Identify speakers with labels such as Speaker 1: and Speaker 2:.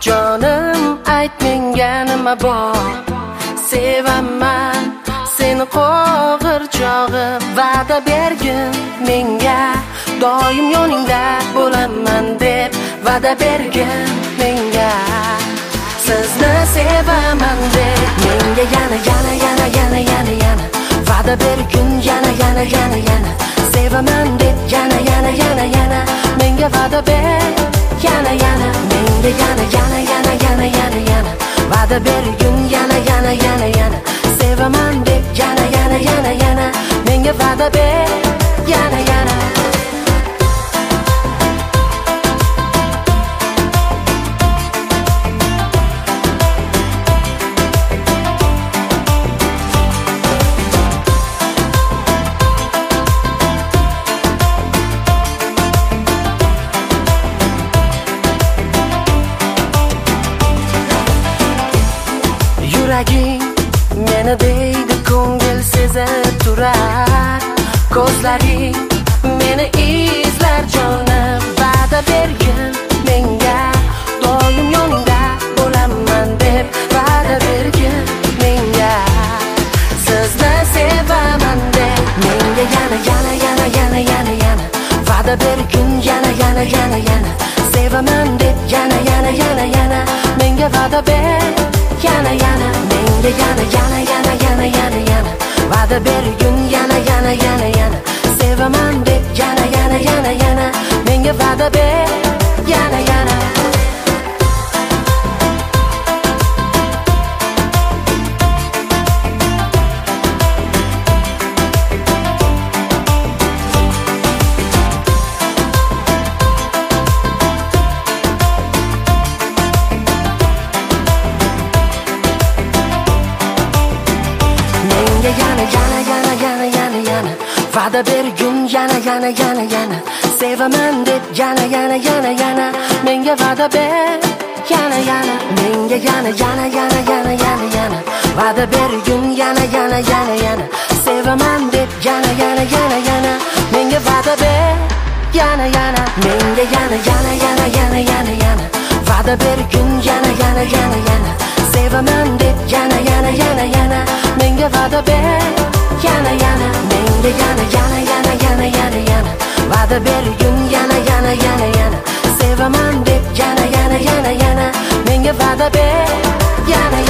Speaker 1: Jonim ayt menga nima bor, sevaman seni qo'g'ir chog'im. Va'da bergin menga, doim yoningda bo'laman deb va'da bergin menga. Sizni sevaman deb menga yana va'da bergin yana sevaman deb yana menga va'da ber yana menga yana va'da bergin yana sevaman deb yana menga va'da ber yana Yuraging meni deydi, ko'ngil sezib turar. Ko'zlaring meni izlar jonim. Va'da bergin menga, doim yoningda bo'laman deb va'da bergin menga. Sizni sevaman deb menga yana va'da bergin yana sevaman deb yana menga va'da ber yana menga yana va'da bergin yana sevaman deb yana menga va'da ber yana va'da bergin yana sevaman deb yana menga va'da ber yana menga yana va'da bergin yana sevaman deb yana menga va'da ber yana menga yana va'da bergin yana sevaman deb yana menga va'da ber yana menga yana va'da bergin yana sevaman deb yana menga va'da ber yana